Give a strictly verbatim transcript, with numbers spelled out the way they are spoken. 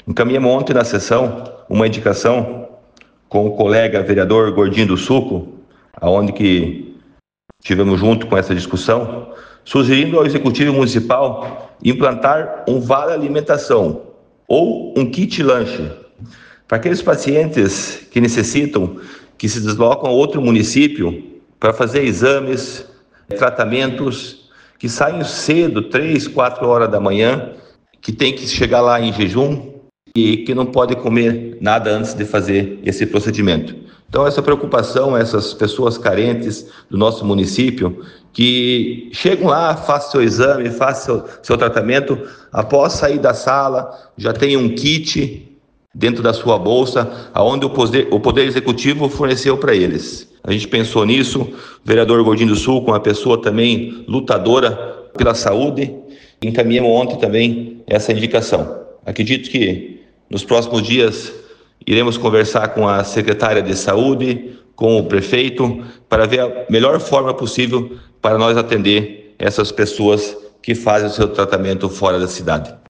Encaminhamos ontem na sessão uma indicação com o colega vereador Gordinho do Suco, aonde que estivemos junto com essa discussão, sugerindo ao Executivo Municipal implantar um vale alimentação ou um kit lanche para aqueles pacientes que necessitam, que se deslocam a outro município para fazer exames, tratamentos, que saem cedo, três, quatro horas da manhã, que tem que chegar lá em jejum e que não pode comer nada antes de fazer esse procedimento. Então, essa preocupação, essas pessoas carentes do nosso município, que chegam lá, fazem seu exame, fazem seu, seu tratamento, após sair da sala, já tem um kit dentro da sua bolsa, aonde o poder, o poder Executivo forneceu para eles. A gente pensou nisso, o vereador Gordinho do Sul, com uma pessoa também lutadora pela saúde, encaminhamos ontem também essa indicação. Acredito que nos próximos dias iremos conversar com a secretária de saúde, com o prefeito, para ver a melhor forma possível para nós atender essas pessoas que fazem o seu tratamento fora da cidade.